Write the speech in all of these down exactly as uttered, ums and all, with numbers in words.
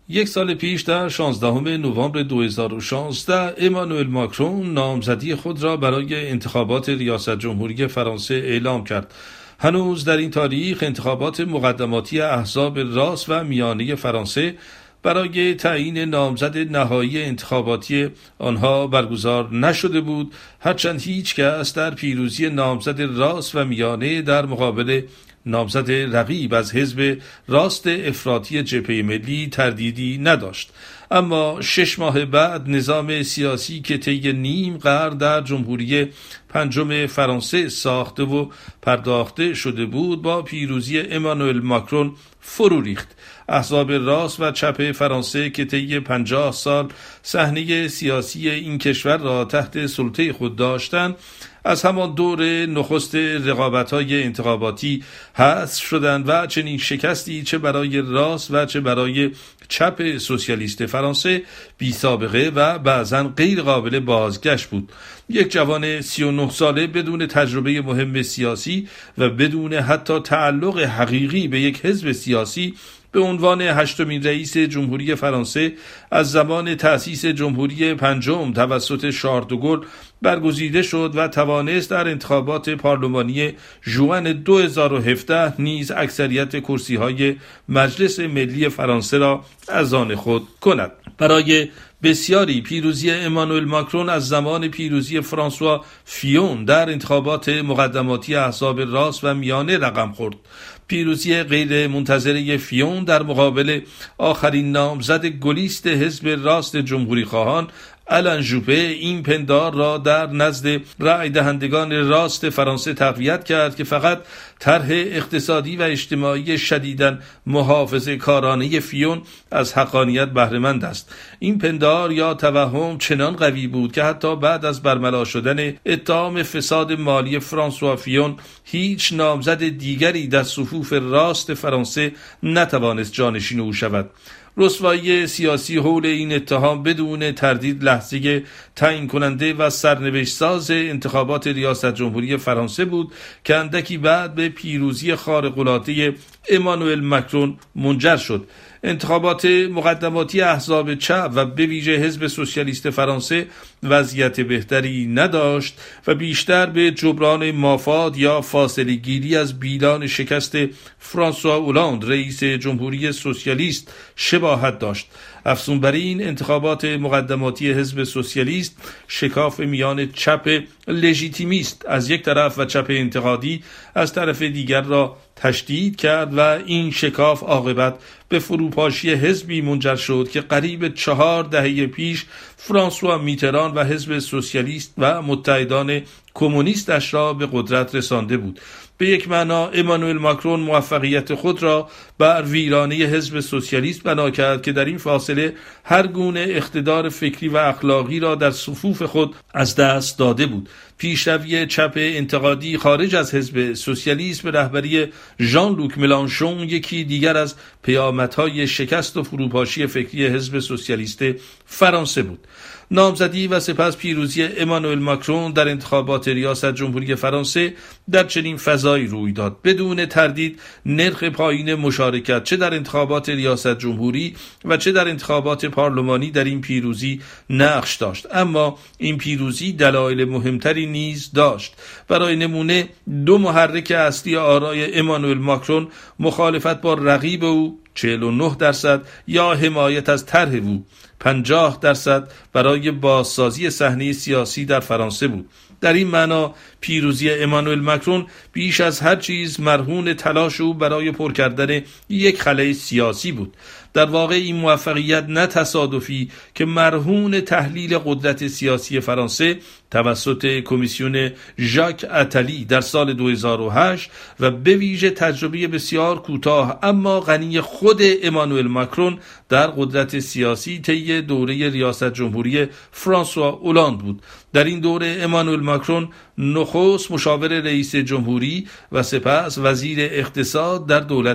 یک سال پیش در شانزدهم نوامبر دو هزار و شانزده امانوئل ماکرون نامزدی خود را برای انتخابات ریاست جمهوری فرانسه اعلام کرد. هنوز در این تاریخ انتخابات مقدماتی احزاب راست و میانه فرانسه برای تعیین نامزد نهایی انتخاباتی آنها برگزار نشده بود، هرچند هیچ کس در پیروزی نامزد راست و میانه در مقابل نامزد رقیب از حزب راست افراطی جبهه ملی تردیدی نداشت. اما شش ماه بعد نظام سیاسی که طی نیم قرن در جمهوری پنجم فرانسه ساخته و پرداخته شده بود با پیروزی امانوئل ماکرون فرو ریخت. احزاب راست و چپ فرانسه که طی پنجاه سال صحنه سیاسی این کشور را تحت سلطه خود داشتند از همان دور نخست رقابت‌های انتخاباتی حذف شدند و چنین شکستی چه برای راست و چه برای چپ سوسیالیست فرانسه بی سابقه و بعضاً غیر قابل بازگشت بود. یک جوان سی و نه ساله بدون تجربه مهم سیاسی و بدون حتی تعلق حقیقی به یک حزب سیاسی به عنوان هشتمین رئیس جمهوری فرانسه از زمان تأسیس جمهوری پنجم توسط شارل دوگل برگزیده شد و توانست در انتخابات پارلمانی ژوئن دو هزار و هفده نیز اکثریت کرسی‌های مجلس ملی فرانسه را از آن خود کند. برای بسیاری پیروزی امانوئل ماکرون از زمان پیروزی فرانسوا فیون در انتخابات مقدماتی احزاب راست و میانه رقم خورد. پیروزی غیر منتظره فیون در مقابل آخرین نامزد گلیست حزب راست جمهوری خواهان آلن ژوپه این پندار را در نزد رای دهندگان راست فرانسه تقویت کرد که فقط طرح اقتصادی و اجتماعی شدیداً محافظه کارانه فیون از حقانیت بهره مند است. این پندار یا توهم چنان قوی بود که حتی بعد از برملا شدن اتهام فساد مالی فرانسوا فیون هیچ نامزد دیگری در صفوف راست فرانسه نتوانست جانشین او شود. رسوایی سیاسی حول این اتهام بدون تردید لحظه تعیین کننده و سرنوشت ساز انتخابات ریاست جمهوری فرانسه بود که اندکی بعد به پیروزی خارق‌العاده امانوئل ماکرون منجر شد. انتخابات مقدماتی احزاب چپ و به ویژه حزب سوسیالیست فرانسه وضعیت بهتری نداشت و بیشتر به جبران مافاد یا فاصله گیری از بیلان شکست فرانسوا اولاند رئیس جمهوری سوسیالیست شباهت داشت. افزون بر این انتخابات مقدماتی حزب سوسیالیست شکاف میان چپ لژیتیمیست از یک طرف و چپ انتقادی از طرف دیگر را تشدید کرد و این شکاف عاقبت به فروپاشی حزبی منجر شد که قریب چهار دهه پیش فرانسوا میتران و حزب سوسیالیست و متحدان کمونیستش را به قدرت رسانده بود. به یک معنا امانوئل ماکرون موفقیت خود را بر ویرانه حزب سوسیالیست بنا کرد که در این فاصله هر گونه اقتدار فکری و اخلاقی را در صفوف خود از دست داده بود. پیشروی چپ انتقادی خارج از حزب سوسیالیست به رهبری ژان لوک ملانشون یکی دیگر از پیامدهای شکست و فروپاشی فکری حزب سوسیالیست فرانسه بود. نامزدی و سپس پیروزی امانوئل ماکرون در انتخابات ریاست جمهوری فرانسه در چنین فضایی روی داد. بدون تردید نرخ پایین مشارکت چه در انتخابات ریاست جمهوری و چه در انتخابات پارلمانی در این پیروزی نقش داشت، اما این پیروزی دلایل مهمتری نیز داشت. برای نمونه دو محرک اصلی آرای امانوئل ماکرون مخالفت با رقیب او چهل و نه درصد یا حمایت از طرح او پنجاه درصد برای بازسازی صحنه سیاسی در فرانسه بود. در این معنا پیروزی امانوئل ماکرون بیش از هر چیز مرهون تلاش او برای پر کردن یک خلأ سیاسی بود. در واقع این موفقیت نه تصادفی که مرهون تحلیل قدرت سیاسی فرانسه توسط کمیسیون ژاک اتلی در سال دو هزار و هشت و به ویژه تجربه بسیار کوتاه اما غنی خود امانوئل ماکرون در قدرت سیاسی طی دوره ریاست جمهوری فرانسوا اولاند بود. در این دوره امانوئل ماکرون نخست مشاور رئیس جمهوری و سپس وزیر اقتصاد در دولت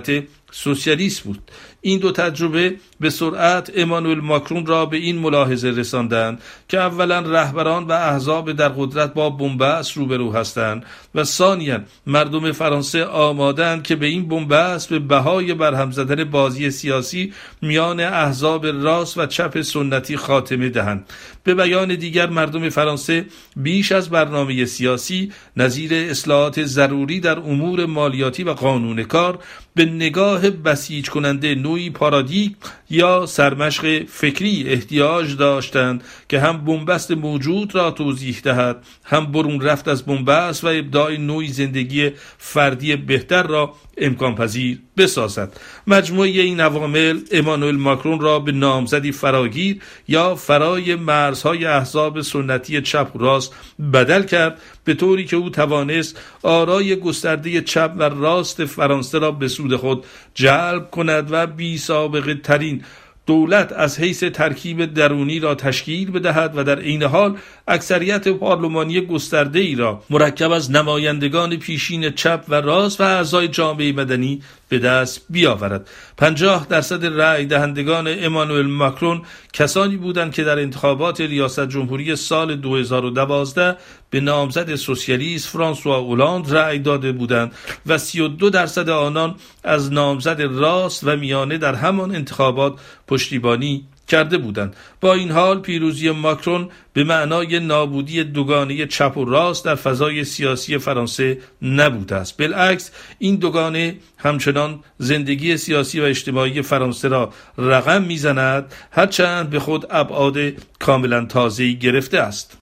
سوسیالیست بود. این دو تجربه به سرعت امانوئل ماکرون را به این ملاحظه رساندند که اولا رهبران و احزاب در قدرت با بنبست روبرو هستند و ثانیاً مردم فرانسه آمادند که به این بنبست به بهای برهم زدن بازی سیاسی میان احزاب راست و چپ سنتی خاتمه دهند. به بیان دیگر مردم فرانسه بیش از برنامه سیاسی نظیر اصلاحات ضروری در امور مالیاتی و قانون کار به نگاه بسیج کننده نوعی پارادیگم یا سرمشق فکری احتیاج داشتند که هم بنبست موجود را توضیح دهد، هم برون رفت از بنبست و ابداع نوعی زندگی فردی بهتر را امکان پذیر بسازد. مجموعه این عوامل امانوئل ماکرون را به نامزدی فراگیر یا فرای مرزهای احزاب سنتی چپ و راست بدل کرد، به طوری که او توانست آرای گسترده چپ و راست فرانسه را به سود خود جلب کند و بی سابقه ترین دولت از حیث ترکیب درونی را تشکیل بدهد و در عین حال اکثریت پارلمانی گسترده ای را مرکب از نمایندگان پیشین چپ و راست و اعضای جامعه مدنی به دست بیاورد. پنجاه درصد رأی دهندگان امانوئل ماکرون کسانی بودند که در انتخابات ریاست جمهوری سال دو هزار و دوازده به نامزد سوسیالیست فرانسوا اولاند رأی داده بودند و سی و دو درصد آنان از نامزد راست و میانه در همان انتخابات پشتیبانی کرده بودند. با این حال پیروزی ماکرون به معنای نابودی دوگانه چپ و راست در فضای سیاسی فرانسه نبوده است. بالعکس این دوگانه همچنان زندگی سیاسی و اجتماعی فرانسه را رقم میزند، هرچند به خود ابعاد کاملا تازه‌ای گرفته است.